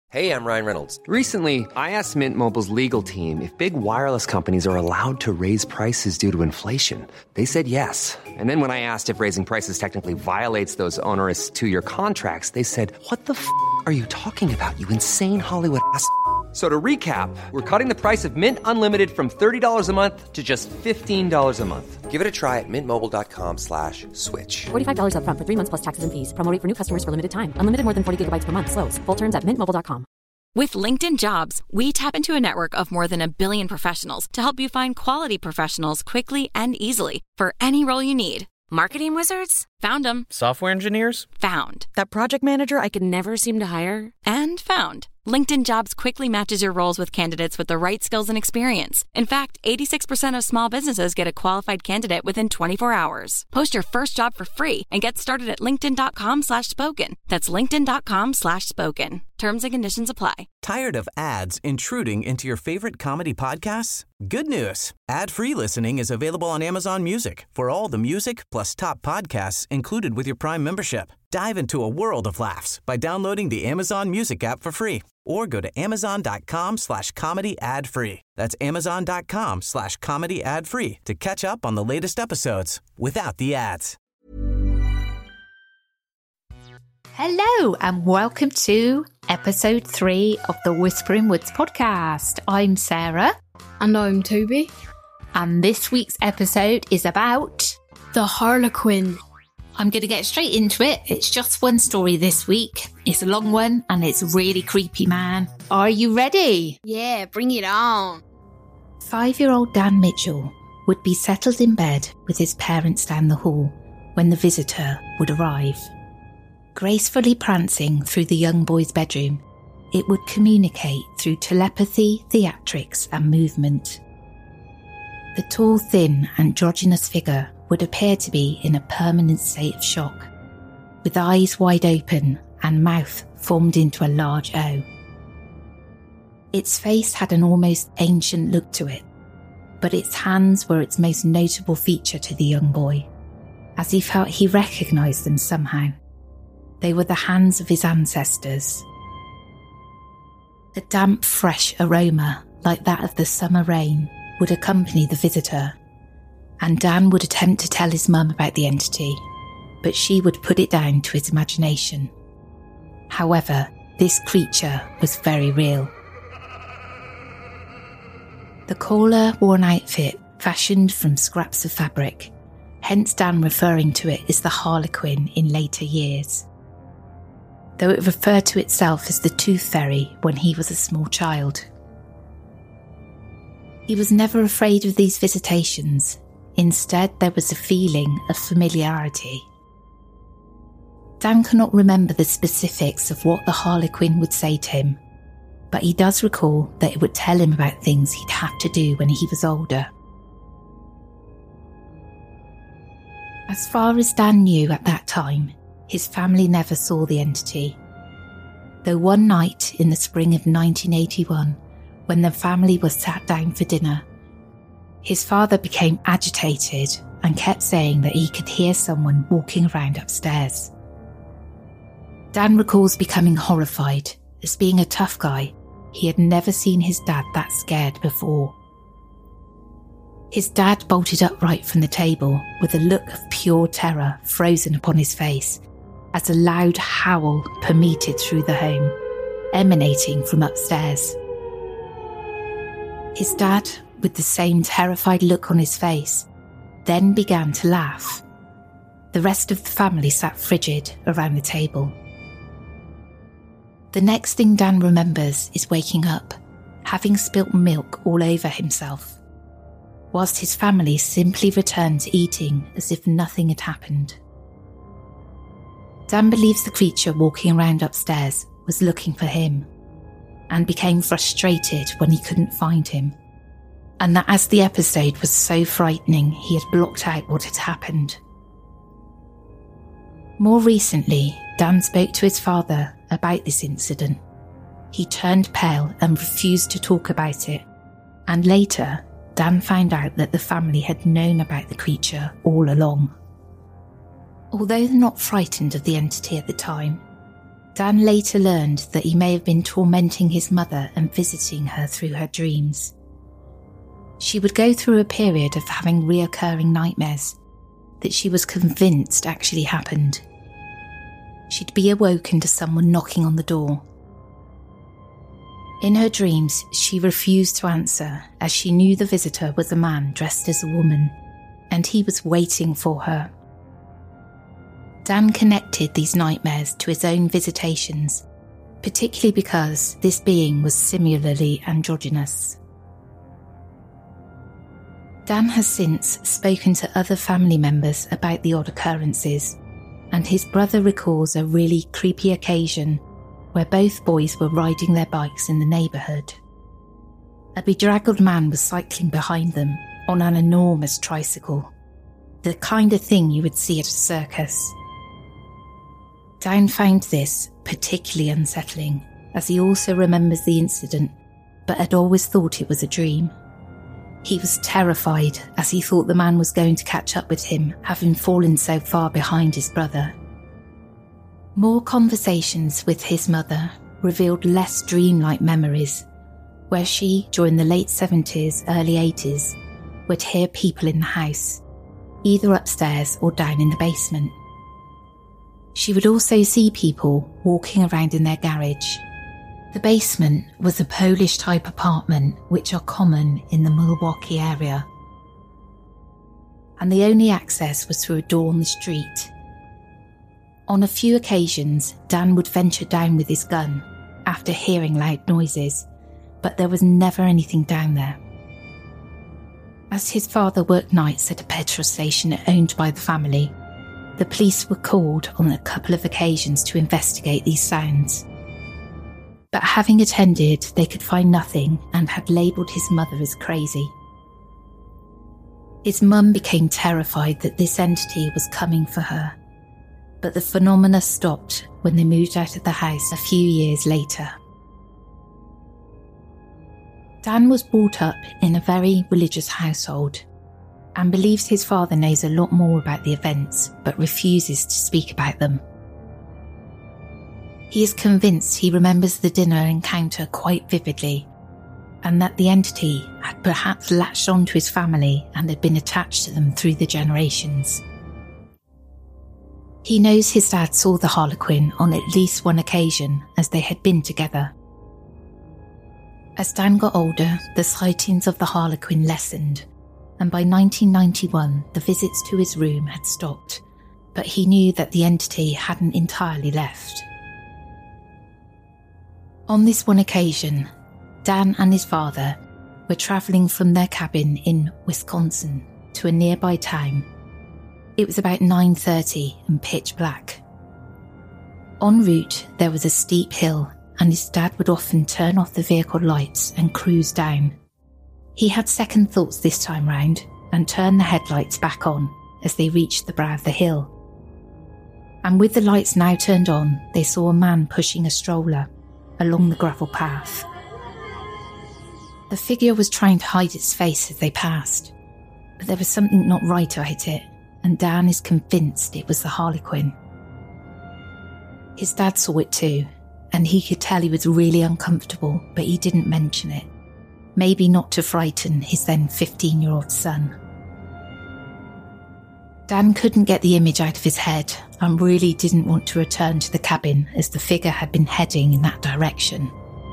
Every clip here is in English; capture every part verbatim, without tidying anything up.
Hey, I'm Ryan Reynolds. Recently, I asked Mint Mobile's legal team if big wireless companies are allowed to raise prices due to inflation. They said yes. And then when I asked if raising prices technically violates those onerous two-year contracts, they said, what the f*** are you talking about, you insane Hollywood ass f- So to recap, we're cutting the price of Mint Unlimited from thirty dollars a month to just fifteen dollars a month. Give it a try at mintmobile.com slash switch. forty-five dollars up front for three months plus taxes and fees. Promo rate for new customers for limited time. Unlimited more than forty gigabytes per month. Slows full terms at mint mobile dot com. With LinkedIn Jobs, we tap into a network of more than a billion professionals to help you find quality professionals quickly and easily for any role you need. Marketing wizards? Found them. Software engineers? Found. That project manager I could never seem to hire? And found. LinkedIn Jobs quickly matches your roles with candidates with the right skills and experience. In fact, eighty-six percent of small businesses get a qualified candidate within twenty-four hours. Post your first job for free and get started at linkedin.com slash spoken. That's linkedin.com slash spoken. Terms and conditions apply. Tired of ads intruding into your favorite comedy podcasts? Good news. Ad-free listening is available on Amazon Music for all the music plus top podcasts included with your Prime membership. Dive into a world of laughs by downloading the Amazon Music app for free or go to amazon.com slash comedy ad free. That's amazon.com slash comedy ad free to catch up on the latest episodes without the ads. Hello and welcome to episode three of the Whispering Woods podcast. I'm Sarah. And I'm Toby. And this week's episode is about the Harlequin. I'm going to get straight into it. It's just one story this week. It's a long one and it's really creepy, man. Are you ready? Yeah, bring it on. Five-year-old Dan Mitchell would be settled in bed with his parents down the hall when the visitor would arrive. Gracefully prancing through the young boy's bedroom, it would communicate through telepathy, theatrics and movement. The tall, thin, androgynous figure would appear to be in a permanent state of shock, with eyes wide open and mouth formed into a large O. Its face had an almost ancient look to it, but its hands were its most notable feature to the young boy, as he felt he recognised them somehow. They were the hands of his ancestors. A damp, fresh aroma, like that of the summer rain, would accompany the visitor, and Dan would attempt to tell his mum about the entity, but she would put it down to his imagination. However, this creature was very real. The caller wore an outfit fashioned from scraps of fabric, hence Dan referring to it as the Harlequin in later years, though it referred to itself as the Tooth Fairy when he was a small child. He was never afraid of these visitations. Instead, there was a feeling of familiarity. Dan cannot remember the specifics of what the Harlequin would say to him, but he does recall that it would tell him about things he'd have to do when he was older. As far as Dan knew at that time, his family never saw the entity, though one night in the spring of nineteen eighty-one, when the family was sat down for dinner, his father became agitated and kept saying that he could hear someone walking around upstairs. Dan recalls becoming horrified, as being a tough guy, he had never seen his dad that scared before. His dad bolted upright from the table with a look of pure terror frozen upon his face, as a loud howl permeated through the home, emanating from upstairs. His dad, with the same terrified look on his face, then began to laugh. The rest of the family sat frigid around the table. The next thing Dan remembers is waking up, having spilt milk all over himself, whilst his family simply returned to eating as if nothing had happened. Dan believes the creature walking around upstairs was looking for him, and became frustrated when he couldn't find him, and that as the episode was so frightening, he had blocked out what had happened. More recently, Dan spoke to his father about this incident. He turned pale and refused to talk about it, and later, Dan found out that the family had known about the creature all along. Although not frightened of the entity at the time, Dan later learned that he may have been tormenting his mother and visiting her through her dreams. She would go through a period of having reoccurring nightmares that she was convinced actually happened. She'd be awoken to someone knocking on the door. In her dreams, she refused to answer as she knew the visitor was a man dressed as a woman, and he was waiting for her. Dan connected these nightmares to his own visitations, particularly because this being was similarly androgynous. Dan has since spoken to other family members about the odd occurrences, and his brother recalls a really creepy occasion where both boys were riding their bikes in the neighbourhood. A bedraggled man was cycling behind them on an enormous tricycle, the kind of thing you would see at a circus. Dan found this particularly unsettling, as he also remembers the incident, but had always thought it was a dream. He was terrified as he thought the man was going to catch up with him, having fallen so far behind his brother. More conversations with his mother revealed less dreamlike memories, where she, during the late seventies, early eighties, would hear people in the house, either upstairs or down in the basement. She would also see people walking around in their garage. The basement was a Polish-type apartment which are common in the Milwaukee area, and the only access was through a door on the street. On a few occasions, Dan would venture down with his gun after hearing loud noises, but there was never anything down there. As his father worked nights at a petrol station owned by the family, the police were called on a couple of occasions to investigate these sounds. But having attended, they could find nothing and had labelled his mother as crazy. His mum became terrified that this entity was coming for her, but the phenomena stopped when they moved out of the house a few years later. Dan was brought up in a very religious household and believes his father knows a lot more about the events but refuses to speak about them. He is convinced he remembers the dinner encounter quite vividly, and that the entity had perhaps latched onto his family and had been attached to them through the generations. He knows his dad saw the Harlequin on at least one occasion as they had been together. As Dan got older, the sightings of the Harlequin lessened, and by nineteen ninety-one the visits to his room had stopped, but he knew that the entity hadn't entirely left. On this one occasion, Dan and his father were travelling from their cabin in Wisconsin to a nearby town. It was about nine thirty and pitch black. En route, there was a steep hill, and his dad would often turn off the vehicle lights and cruise down. He had second thoughts this time round and turned the headlights back on as they reached the brow of the hill. And with the lights now turned on, they saw a man pushing a stroller along the gravel path. The figure was trying to hide its face as they passed, but there was something not right about it, and Dan is convinced it was the Harlequin. His dad saw it too, and he could tell he was really uncomfortable, but he didn't mention it. Maybe not to frighten his then fifteen-year-old son. Dan couldn't get the image out of his head and really didn't want to return to the cabin as the figure had been heading in that direction.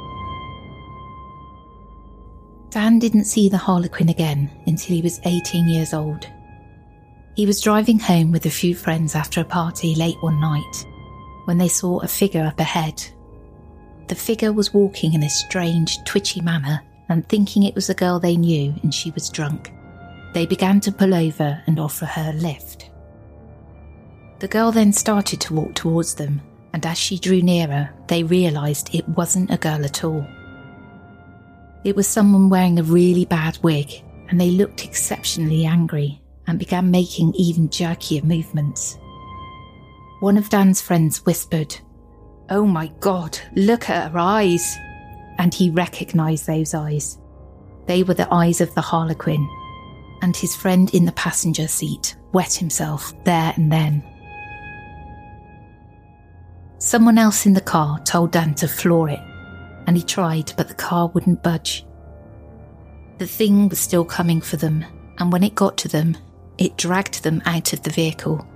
Dan didn't see the Harlequin again until he was eighteen years old. He was driving home with a few friends after a party late one night when they saw a figure up ahead. The figure was walking in a strange, twitchy manner, and thinking it was a girl they knew and she was drunk, they began to pull over and offer her a lift. The girl then started to walk towards them, and as she drew nearer, they realised it wasn't a girl at all. It was someone wearing a really bad wig, and they looked exceptionally angry and began making even jerkier movements. One of Dan's friends whispered, "Oh my God, look at her eyes!" And he recognised those eyes. They were the eyes of the Harlequin, and his friend in the passenger seat wet himself there and then. Someone else in the car told Dan to floor it, and he tried, but the car wouldn't budge. The thing was still coming for them, and when it got to them, it dragged them out of the vehicle.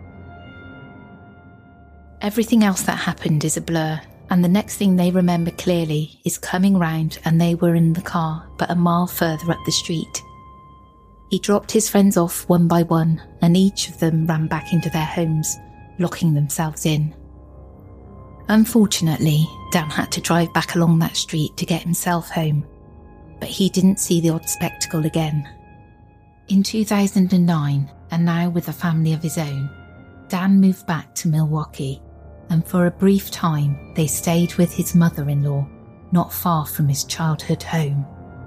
Everything else that happened is a blur, and the next thing they remember clearly is coming round and they were in the car but a mile further up the street. He dropped his friends off one by one, and each of them ran back into their homes, locking themselves in. Unfortunately, Dan had to drive back along that street to get himself home, but he didn't see the odd spectacle again. In two thousand nine, and now with a family of his own, Dan moved back to Milwaukee, and for a brief time they stayed with his mother-in-law, not far from his childhood home.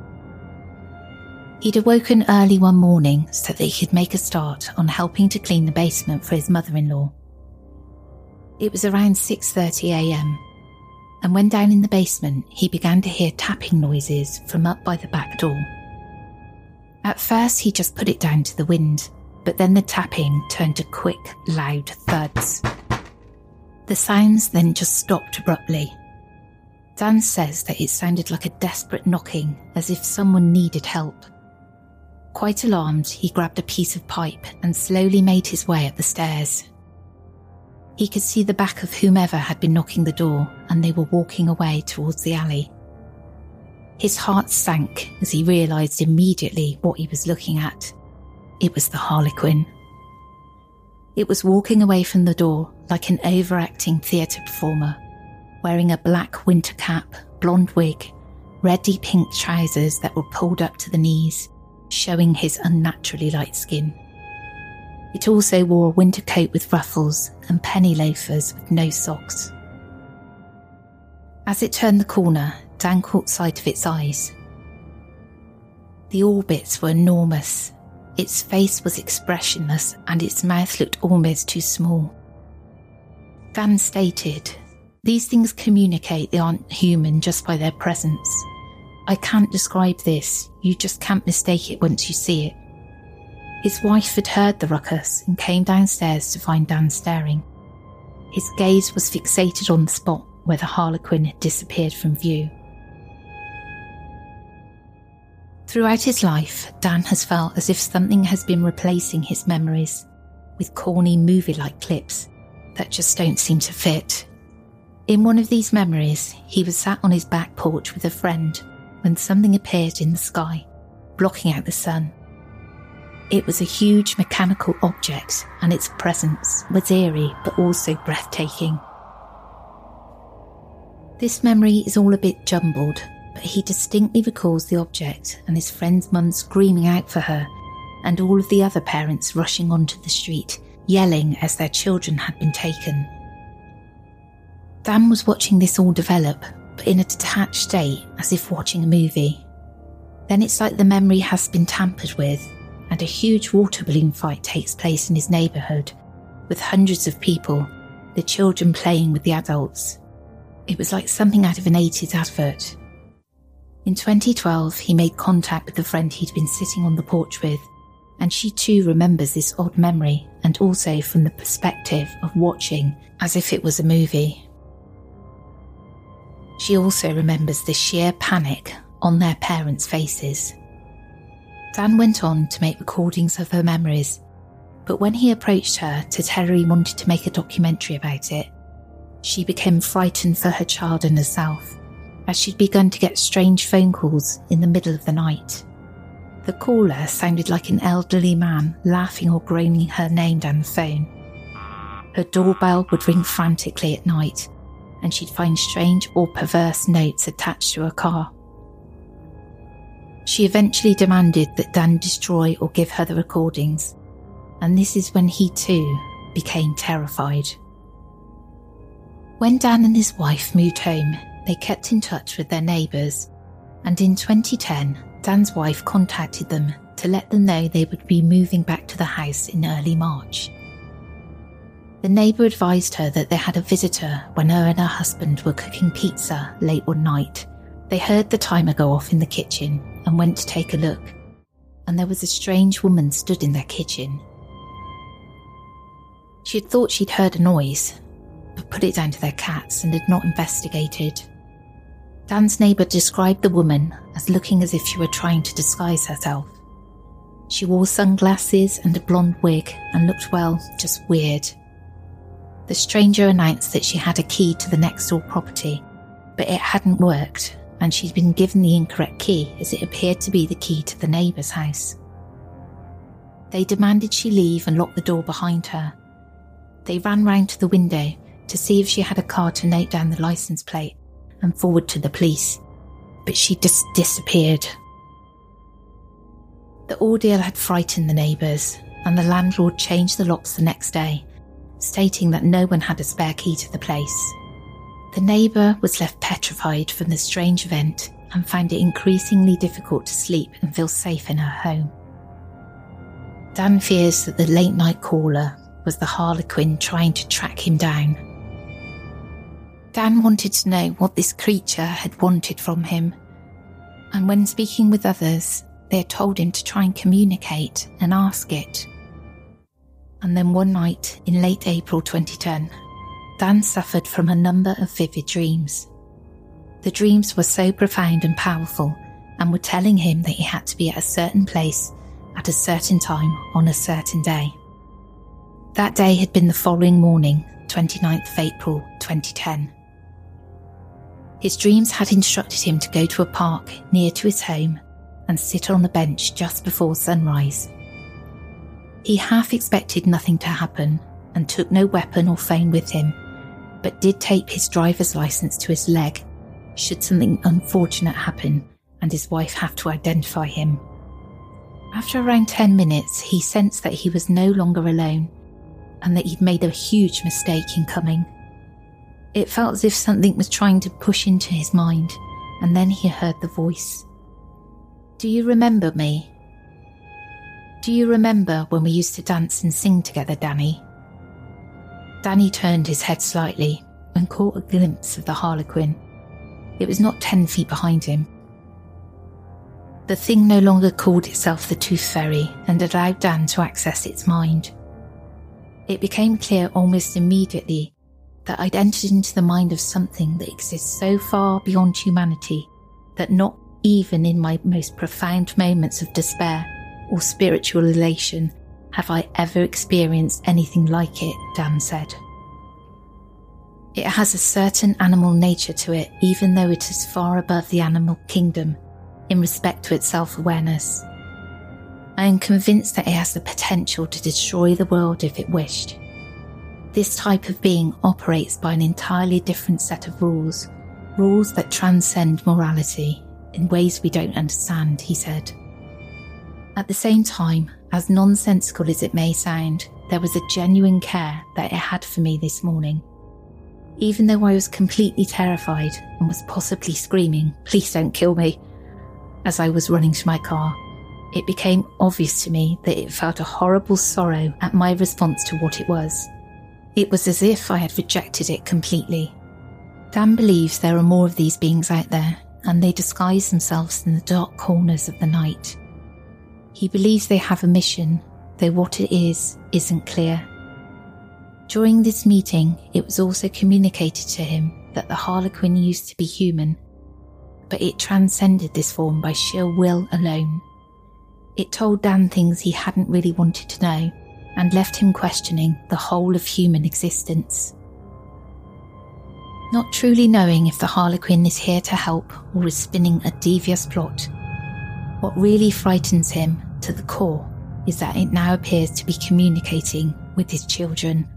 He'd awoken early one morning so that he could make a start on helping to clean the basement for his mother-in-law. It was around six thirty a m, and when down in the basement he began to hear tapping noises from up by the back door. At first he just put it down to the wind, but then the tapping turned to quick, loud thuds. The sounds then just stopped abruptly. Dan says that it sounded like a desperate knocking, as if someone needed help. Quite alarmed, he grabbed a piece of pipe and slowly made his way up the stairs. He could see the back of whomever had been knocking the door, and they were walking away towards the alley. His heart sank as he realised immediately what he was looking at. It was the Harlequin. It was walking away from the door like an overacting theatre performer, wearing a black winter cap, blonde wig, reddy pink trousers that were pulled up to the knees, showing his unnaturally light skin. It also wore a winter coat with ruffles and penny loafers with no socks. As it turned the corner, Dan caught sight of its eyes. The orbits were enormous. Its face was expressionless and its mouth looked almost too small. Dan stated, "These things communicate they aren't human just by their presence. I can't describe this, you just can't mistake it once you see it." His wife had heard the ruckus and came downstairs to find Dan staring. His gaze was fixated on the spot where the Harlequin had disappeared from view. Throughout his life, Dan has felt as if something has been replacing his memories with corny movie-like clips that just don't seem to fit. In one of these memories, he was sat on his back porch with a friend when something appeared in the sky, blocking out the sun. It was a huge mechanical object, and its presence was eerie but also breathtaking. This memory is all a bit jumbled, but he distinctly recalls the object and his friend's mum screaming out for her, and all of the other parents rushing onto the street, yelling as their children had been taken. Dan was watching this all develop, but in a detached state, as if watching a movie. Then it's like the memory has been tampered with, and a huge water balloon fight takes place in his neighbourhood, with hundreds of people, the children playing with the adults. It was like something out of an eighties advert. In twenty twelve, he made contact with the friend he'd been sitting on the porch with, and she too remembers this odd memory, and also from the perspective of watching as if it was a movie. She also remembers the sheer panic on their parents' faces. Dan went on to make recordings of her memories, but when he approached her to tell her he wanted to make a documentary about it, she became frightened for her child and herself, as she'd begun to get strange phone calls in the middle of the night. The caller sounded like an elderly man laughing or groaning her name down the phone. Her doorbell would ring frantically at night, and she'd find strange or perverse notes attached to her car. She eventually demanded that Dan destroy or give her the recordings, and this is when he too became terrified. When Dan and his wife moved home, they kept in touch with their neighbours, and in twenty ten, Dan's wife contacted them to let them know they would be moving back to the house in early March. The neighbour advised her that they had a visitor when her and her husband were cooking pizza late one night. They heard the timer go off in the kitchen and went to take a look, and there was a strange woman stood in their kitchen. She had thought she'd heard a noise, but put it down to their cats and had not investigated. Dan's neighbour described the woman as looking as if she were trying to disguise herself. She wore sunglasses and a blonde wig and looked, well, just weird. The stranger announced that she had a key to the next door property, but it hadn't worked, and she'd been given the incorrect key as it appeared to be the key to the neighbour's house. They demanded she leave and lock the door behind her. They ran round to the window to see if she had a card to note down the licence plate and forward to the police, but she just disappeared. The ordeal had frightened the neighbours, and the landlord changed the locks the next day, stating that no one had a spare key to the place. The neighbour was left petrified from the strange event and found it increasingly difficult to sleep and feel safe in her home. Dan fears that the late-night caller was the Harlequin trying to track him down. Dan wanted to know what this creature had wanted from him, and when speaking with others, they had told him to try and communicate and ask it. And then one night in late April twenty ten, Dan suffered from a number of vivid dreams. The dreams were so profound and powerful and were telling him that he had to be at a certain place at a certain time on a certain day. That day had been the following morning, twenty-ninth of April twenty ten. His dreams had instructed him to go to a park near to his home and sit on a bench just before sunrise. He half expected nothing to happen and took no weapon or phone with him, but did tape his driver's licence to his leg should something unfortunate happen and his wife have to identify him. After around ten minutes, he sensed that he was no longer alone and that he'd made a huge mistake in coming. It felt as if something was trying to push into his mind, and then he heard the voice. "Do you remember me? Do you remember when we used to dance and sing together, Danny?" Danny turned his head slightly and caught a glimpse of the Harlequin. It was not ten feet behind him. The thing no longer called itself the Tooth Fairy and allowed Dan to access its mind. It became clear almost immediately that I'd entered into the mind of something that exists so far beyond humanity that not even in my most profound moments of despair or spiritual elation have I ever experienced anything like it, Dan said. It has a certain animal nature to it, even though it is far above the animal kingdom in respect to its self-awareness. I am convinced that it has the potential to destroy the world if it wished. This type of being operates by an entirely different set of rules, rules that transcend morality in ways we don't understand, he said. At the same time, as nonsensical as it may sound, there was a genuine care that it had for me this morning. Even though I was completely terrified and was possibly screaming, "Please don't kill me," as I was running to my car, it became obvious to me that it felt a horrible sorrow at my response to what it was. It was as if I had rejected it completely. Dan believes there are more of these beings out there, and they disguise themselves in the dark corners of the night. He believes they have a mission, though what it is isn't clear. During this meeting, it was also communicated to him that the Harlequin used to be human, but it transcended this form by sheer will alone. It told Dan things he hadn't really wanted to know, and left him questioning the whole of human existence. Not truly knowing if the Harlequin is here to help or is spinning a devious plot, what really frightens him to the core is that it now appears to be communicating with his children.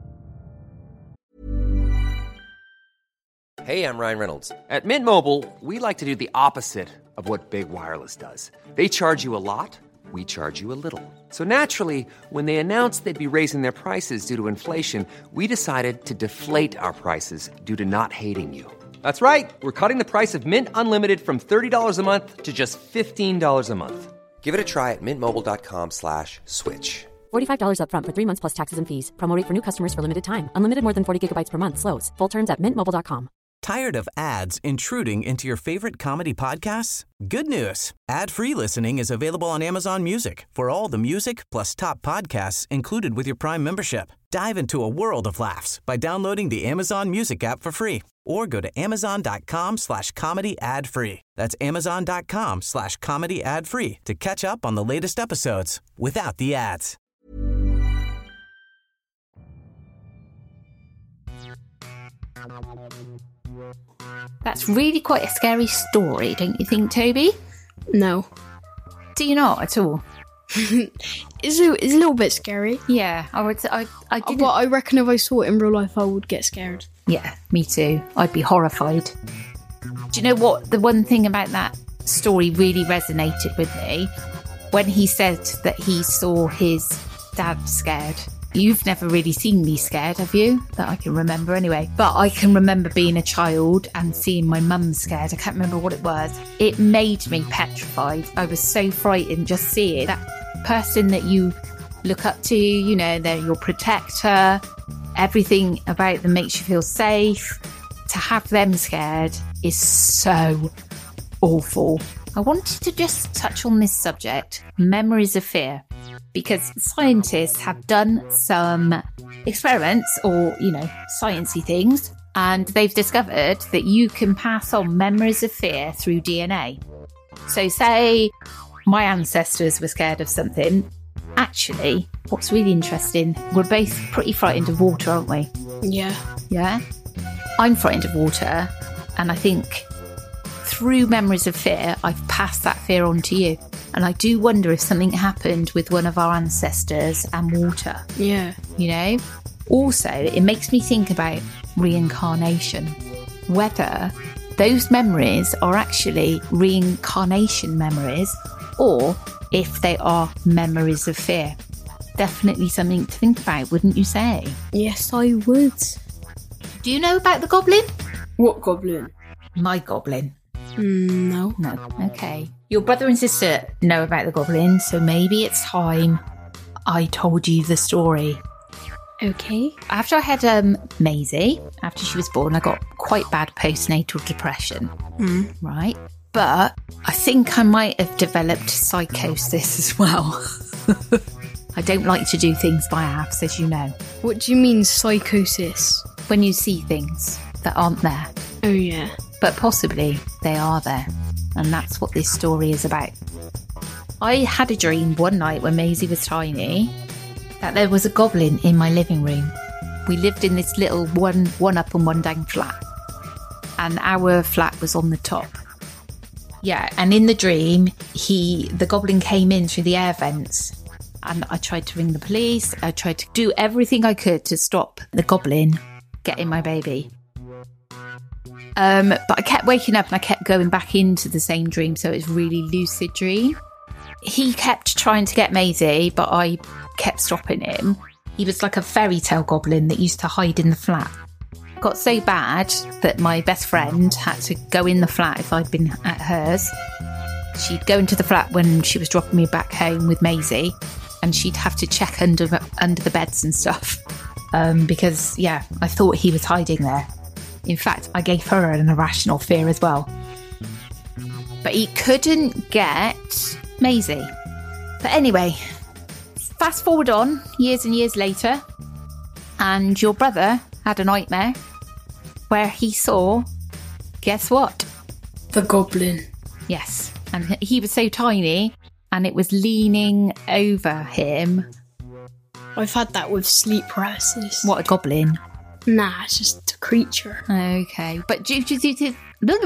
Hey, I'm Ryan Reynolds. At Mint Mobile, we like to do the opposite of what Big Wireless does. They charge you a lot, we charge you a little. So naturally, when they announced they'd be raising their prices due to inflation, we decided to deflate our prices due to not hating you. That's right. We're cutting the price of Mint Unlimited from thirty dollars a month to just fifteen dollars a month. Give it a try at mintmobile.com slash switch. forty-five dollars up front for three months plus taxes and fees. Promo rate for new customers for limited time. Unlimited more than forty gigabytes per month slows. Full terms at mint mobile dot com. Tired of ads intruding into your favorite comedy podcasts? Good news. Ad-free listening is available on Amazon Music for all the music plus top podcasts included with your Prime membership. Dive into a world of laughs by downloading the Amazon Music app for free or go to amazon.com slash comedy ad free. That's amazon.com slash comedy ad free to catch up on the latest episodes without the ads. That's really quite a scary story, don't you think, Toby? No. Do you not at all? It's a, it's a little bit scary. Yeah, I would. I, I didn't. But I reckon if I saw it in real life, I would get scared. Yeah, me too. I'd be horrified. Do you know what? The one thing about that story really resonated with me when he said that he saw his dad scared. You've never really seen me scared, have you? That I can remember anyway. But I can remember being a child and seeing my mum scared. I can't remember what it was. It made me petrified. I was so frightened just seeing that person that you look up to, you know, they're your protector. Everything about them makes you feel safe. To have them scared is so awful. I wanted to just touch on this subject, memories of fear, because scientists have done some experiments or, you know, sciencey things, and they've discovered that you can pass on memories of fear through D N A. So say my ancestors were scared of something. Actually, what's really interesting, we're both pretty frightened of water, aren't we? Yeah. Yeah? I'm frightened of water, and I think through memories of fear, I've passed that fear on to you. And I do wonder if something happened with one of our ancestors and water. Yeah. You know? Also, it makes me think about reincarnation. Whether those memories are actually reincarnation memories or if they are memories of fear. Definitely something to think about, wouldn't you say? Yes, I would. Do you know about the goblin? What goblin? My goblin. Mm, no. No. Okay. Your brother and sister know about the goblin, so maybe it's time I told you the story. Okay. After I had um, Maisie, after she was born, I got quite bad postnatal depression. Mm. Right? But I think I might have developed psychosis as well. I don't like to do things by halves, as you know. What do you mean, psychosis? When you see things that aren't there. Oh, yeah. But possibly they are there. And that's what this story is about. I had a dream one night when Maisie was tiny that there was a goblin in my living room. We lived in this little one one up and one down flat. And our flat was on the top. Yeah, and in the dream, he the goblin came in through the air vents. And I tried to ring the police. I tried to do everything I could to stop the goblin getting my baby. Um, but I kept waking up and I kept going back into the same dream, so it was a really lucid dream. He kept trying to get Maisie, but I kept stopping him. He was like a fairy tale goblin that used to hide in the flat. It got so bad that my best friend had to go in the flat if I'd been at hers. She'd go into the flat when she was dropping me back home with Maisie, and she'd have to check under under the beds and stuff. Um, because, yeah, I thought he was hiding there. In fact, I gave her an irrational fear as well. But he couldn't get Maisie. But anyway, fast forward on, years and years later, and your brother had a nightmare where he saw, guess what? The goblin. Yes, and he was so tiny, and it was leaning over him. I've had that with sleep paralysis. What, a goblin? Nah, it's just a creature. Okay, but do, do, do, do,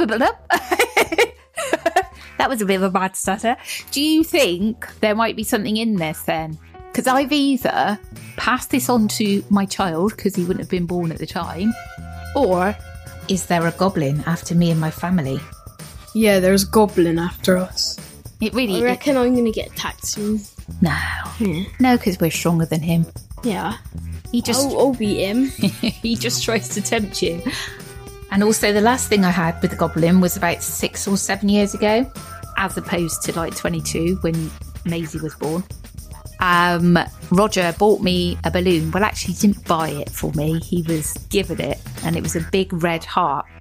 that was a bit of a bad stutter. Do you think there might be something in this then? Because I've either passed this on to my child because he wouldn't have been born at the time, or is there a goblin after me and my family? Yeah, there's a goblin after us. It really. I reckon it, I'm going to get attacked soon. No, Yeah. no, because we're stronger than him. Yeah. He just I'll, I'll beat him. he just tries to tempt you. And also, the last thing I had with the goblin was about six or seven years ago, as opposed to like twenty-two when Maisie was born. Um, Roger bought me a balloon. Well, actually, he didn't buy it for me. He was given it, and it was a big red heart.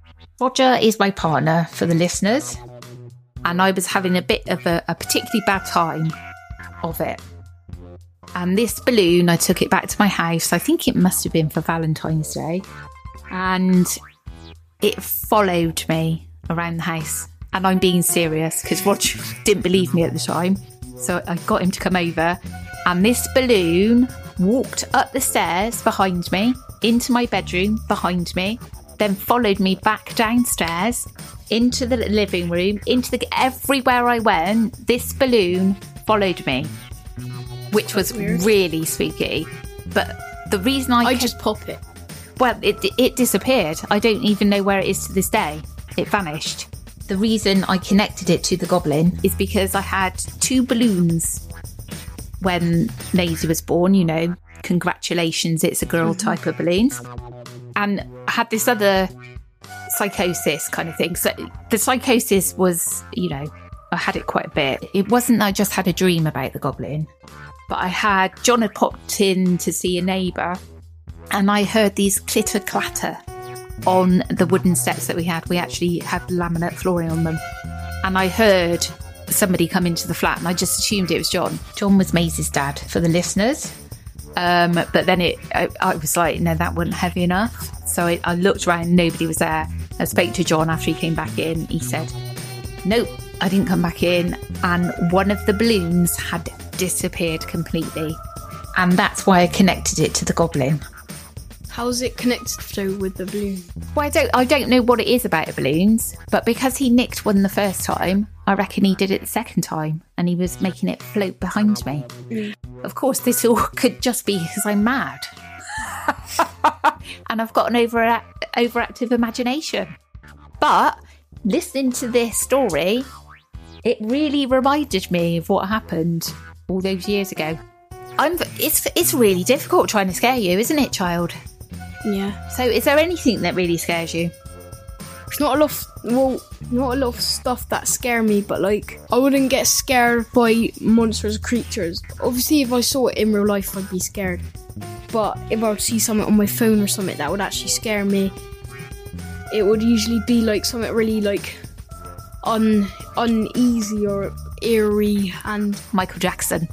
Roger is my partner, for the listeners, and I was having a bit of a, a particularly bad time of it. And this balloon, I took it back to my house. I think it must have been for Valentine's Day. And it followed me around the house. And I'm being serious because Roger didn't believe me at the time. So I got him to come over. And this balloon walked up the stairs behind me, into my bedroom behind me, then followed me back downstairs, into the living room, into the... Everywhere I went, this balloon followed me. Which was really spooky. But the reason I... I could, just pop it. Well, it it disappeared. I don't even know where it is to this day. It vanished. The reason I connected it to the goblin is because I had two balloons when Maisie was born, you know, congratulations, it's a girl type of balloons. And I had this other psychosis kind of thing. So the psychosis was, you know, I had it quite a bit. It wasn't I just had a dream about the goblin. But I had, John had popped in to see a neighbour and I heard these clitter clatter on the wooden steps that we had. We actually had laminate flooring on them. And I heard somebody come into the flat and I just assumed it was John. John was Maisie's dad, for the listeners. Um, but then it, I, I was like, no, that wasn't heavy enough. So I, I looked around, nobody was there. I spoke to John after he came back in. He said, nope, I didn't come back in. And one of the balloons had disappeared completely. And that's why I connected it to the goblin. How's it connected though with the balloon? Well, I don't, I don't know what it is about balloons, but because he nicked one the first time, I reckon he did it the second time and he was making it float behind me. Mm. Of course, this all could just be because I'm mad. And I've got an over, overactive imagination. But listening to this story, it really reminded me of what happened all those years ago. I'm, it's, it's really difficult trying to scare you, isn't it, child? Yeah. So is there anything that really scares you? It's not a lot of, well, not a lot of stuff that scare me, but like, I wouldn't get scared by monsters or creatures. Obviously, if I saw it in real life, I'd be scared. But if I would see something on my phone or something that would actually scare me, it would usually be like something really like un uneasy or eerie and Michael Jackson.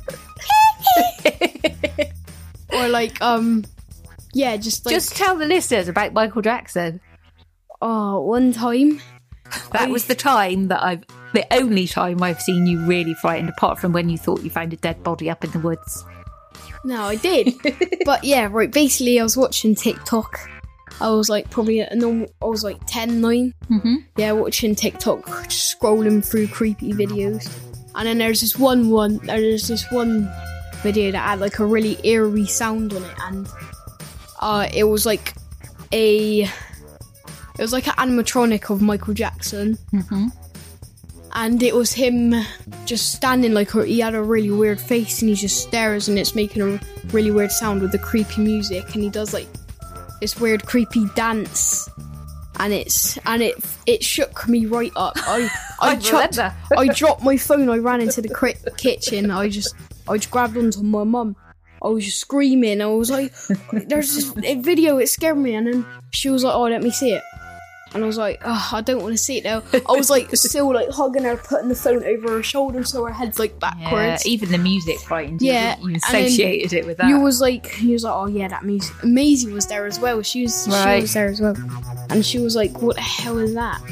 Or like, um, yeah, just like... Just tell the listeners about Michael Jackson. Oh, one time... That I... was the time that I've... The only time I've seen you really frightened, apart from when you thought you found a dead body up in the woods. No, I did. But yeah, right, basically I was watching TikTok. I was like probably a normal... I was like ten, nine. Mm-hmm. Yeah, watching TikTok, just scrolling through creepy videos. And then there's this one one... There's this one... video that had like a really eerie sound on it, and uh, it was like a it was like an animatronic of Michael Jackson, mm-hmm. and it was him just standing like he had a really weird face and he just stares and it's making a really weird sound with the creepy music, and he does like this weird creepy dance, and it's and it it shook me right up. I I, I, chucked, I dropped my phone. I ran into the cri- kitchen. I just I just grabbed onto my mum. I was just screaming. I was like, "There's this video. It scared me." And then she was like, "Oh, let me see it." And I was like, "Oh, I don't want to see it now." I was like still like hugging her, putting the phone over her shoulder so her head's like backwards. Yeah, even the music frightened you. Yeah, You associated it with that. You was like, he was like, "Oh yeah, that music." Maisie was there as well. She was, right. she was there as well, and she was like, "What the hell is that?"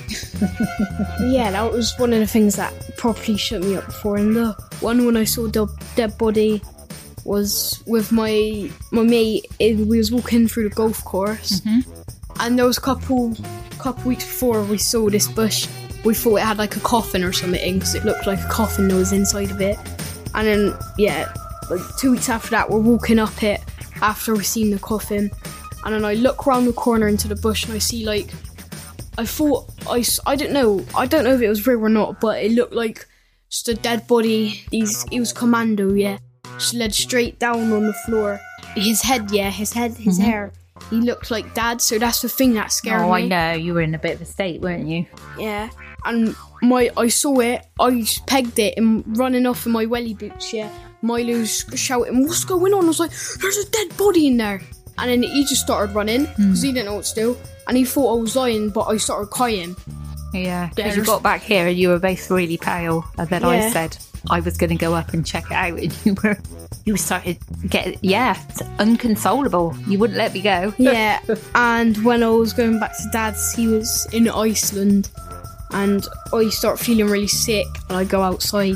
Yeah, that was one of the things that properly shook me up before. And the one when I saw the dead body was with my my mate. We was walking through the golf course, mm-hmm. and there was a couple couple weeks before we saw this bush. We thought it had like a coffin or something because it looked like a coffin that was inside of it. And then yeah, like two weeks after that, we're walking up it after we've seen the coffin, and then I look around the corner into the bush and I see like, I thought I I don't know I don't know if it was real or not, but it looked like just a dead body. He's he was commando, yeah. Just led straight down on the floor. His head, yeah, his head, his mm-hmm. hair. He looked like Dad, so that's the thing that scared oh, me. Oh, I know. You were in a bit of a state, weren't you? Yeah. And my, I saw it. I just pegged it and running off in my welly boots. Yeah. Milo's shouting, "What's going on?" I was like, "There's a dead body in there." And then he just started running because mm. he didn't know what to do. and he thought I was lying, but I started crying. Yeah, because Yeah, you got back here and you were both really pale, and then I Yeah. said I was going to go up and check it out, and you were, you started get yeah, it's unconsolable. You wouldn't let me go. Yeah, and when I was going back to Dad's, he was in Iceland, and I start feeling really sick, and I go outside,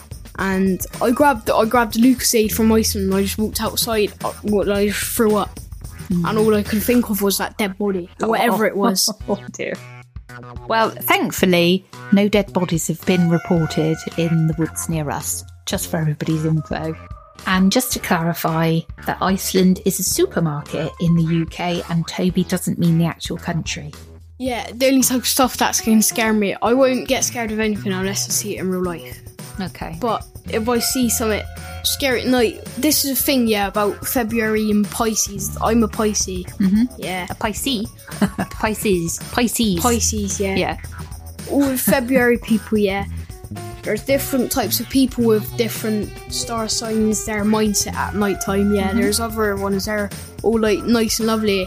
and I grabbed I grabbed a Lucozade from Iceland, and I just walked outside, uh, what I just threw up, Mm. and all I could think of was that dead body, or whatever it was. Oh dear. Well, thankfully, no dead bodies have been reported in the woods near us, just for everybody's info. And just to clarify, that Iceland is a supermarket in the U K, and Toby doesn't mean the actual country. Yeah, the only type of stuff that's going to scare me, I won't get scared of anything unless I see it in real life. Okay. But if I see something scary at night, this is a thing, yeah, about February and Pisces. I'm a Pisces. Mm-hmm. Yeah. A Pisces? Pisces. Pisces. Pisces, yeah. Yeah. All the February people, yeah. There's different types of people with different star signs, their mindset at night time, yeah. Mm-hmm. There's other ones that are all like nice and lovely.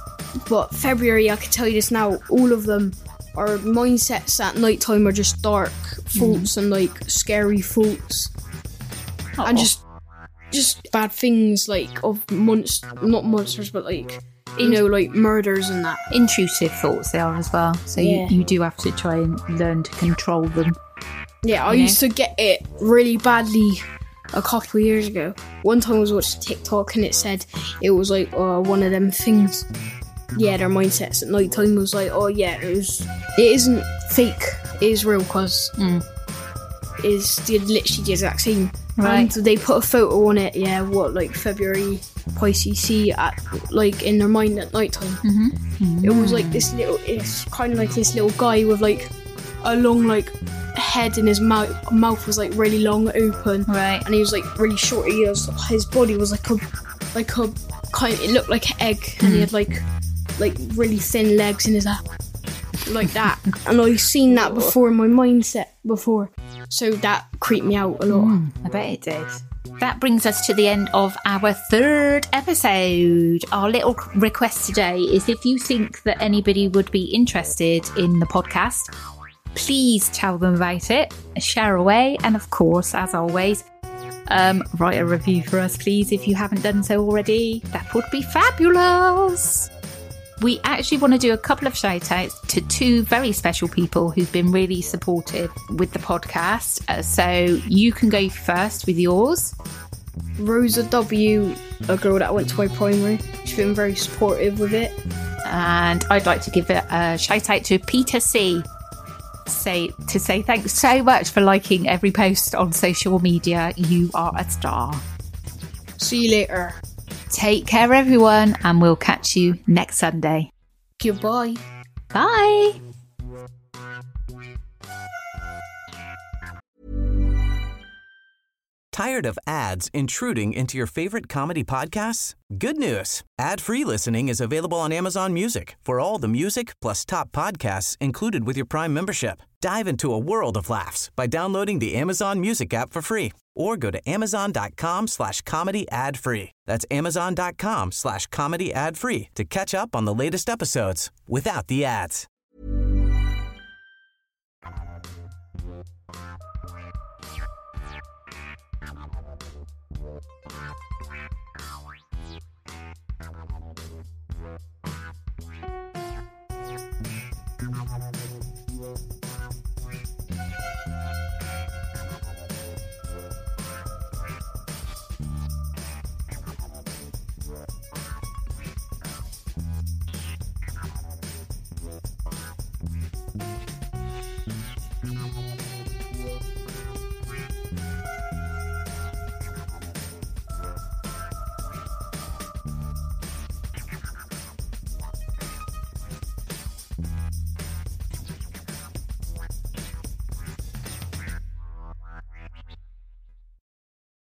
But February, I can tell you this now, all of them our mindsets at night time are just dark thoughts mm. and like scary thoughts. Oh. And just just bad things like of monst not monsters but like you know, like murders and that. Intrusive thoughts they are as well. So yeah. you, you do have to try and learn to control them. Yeah, I used know? to get it really badly a couple of years ago. One time I was watching TikTok and it said it was like uh, one of them things. Yeah, their mindsets at night time was like, oh yeah, it was. It isn't fake. It is real because mm. it's literally the exact same. Right. And they put a photo on it. Yeah, what like February Pisces see at like in their mind at night time. Mm-hmm. Mm-hmm. It was like this little. It's kind of like this little guy with like a long like head and his mouth mouth was like really long open. Right. And he was like really short. He was, his body was like a like a kind. It looked like an egg, mm. and he had like. like really thin legs in his lap like that, and I've seen that before in my mindset before, so that creeped me out a lot. mm, I bet it did. That brings us to the end of our third episode. Our little request today is if you think that anybody would be interested in the podcast, please tell them about it, share away, and of course, as always, um, write a review for us please if you haven't done so already. That would be fabulous. We actually want to do a couple of shout outs to two very special people who've been really supportive with the podcast. Uh, so you can go first with yours. Rosa W, a girl that went to my primary. She's been very supportive with it. And I'd like to give a shout out to Peter C. Say to say thanks so much for liking every post on social media. You are a star. See you later. Take care, everyone, and we'll catch you next Sunday. Goodbye. Bye. Tired of ads intruding into your favorite comedy podcasts? Good news. Ad-free listening is available on Amazon Music for all the music plus top podcasts included with your Prime membership. Dive into a world of laughs by downloading the Amazon Music app for free or go to amazon.com slash comedy ad free. That's amazon.com slash comedy ad free to catch up on the latest episodes without the ads.